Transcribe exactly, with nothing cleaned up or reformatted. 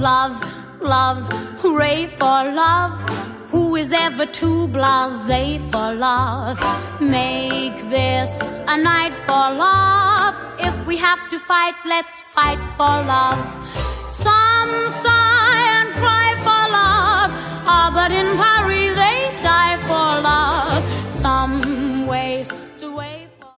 love, love, hooray for love. Who is ever too blasé for love? Make this a night for love. If we have to fight, let's fight for love. Some, some